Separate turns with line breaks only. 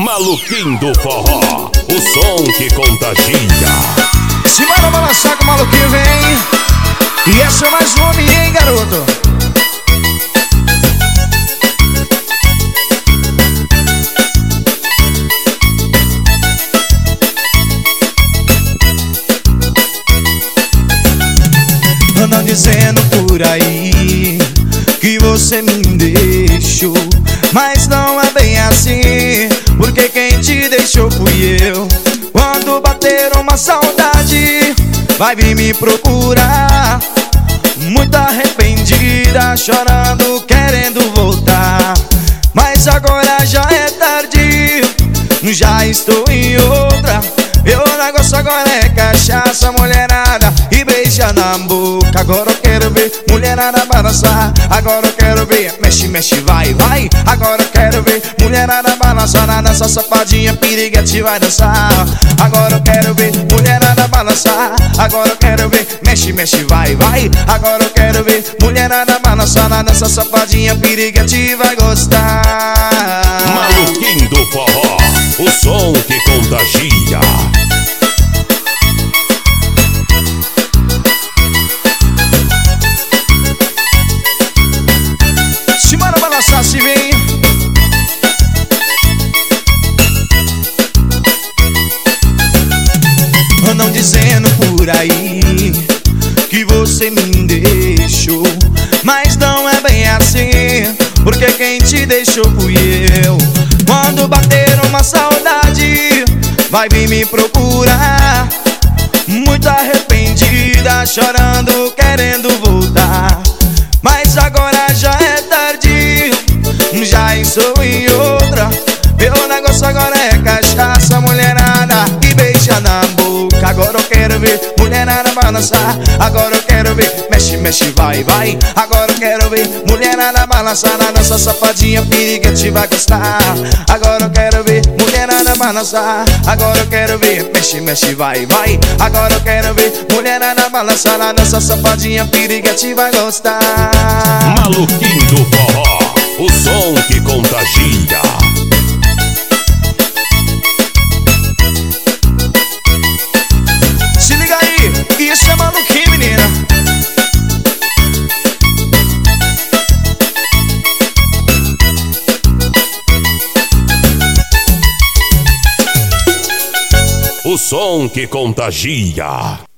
Maluquinho do forró, o som que contagia.
Se manda balançar que o maluquinho vem. E essa é mais uma, hein, garoto? Andam dizendo por aí que você me deixou, mas não é bem assim, porque quem te deixou fui eu. Quando bater uma saudade, vai vir me procurar, muito arrependida, chorando, querendo voltar. Mas agora já é tarde, já estou em outra. Meu negócio agora é cachaça, mulherada e beija na boca. Agora eu quero ver mulherada balançar. Agora eu quero ver mexe, mexe, vai, vai. Agora eu quero ver mulherada balançar. Nessa safadinha piriguete vai dançar. Agora eu quero ver mulherada balançar. Agora eu quero ver mexe, mexe, vai, vai. Agora eu quero ver mulherada balançar. Nessa safadinha piriguete vai gostar.
Maluquinho do forró, o som que contagia.
Se manda balançar, se vem. Andam dizendo por aí que você me deixou, mas não é bem assim, porque quem te deixou fui eu. Quando bater uma saudade, vai vir me procurar, muito arrependida, chorando, querendo voltar. Mas agora já é tarde, já estou em outra. Meu negócio agora é cachaça, mulherada e beija na boca. Agora eu quero ver mulherada balançar. Agora eu quero ver mexe, mexe, vai, vai. Agora eu quero ver mulherada balançar. Na nossa safadinha piriguete vai gostar. Agora eu quero ver mulherada balançar. Agora eu quero ver mexe, mexe, vai, vai. Agora eu quero ver mulherada balançar. Na nossa safadinha piriguete vai gostar.
Maluquinho do forró, o som que contagia.
Se liga aí, isso é maluquinho, menina.
O som que contagia.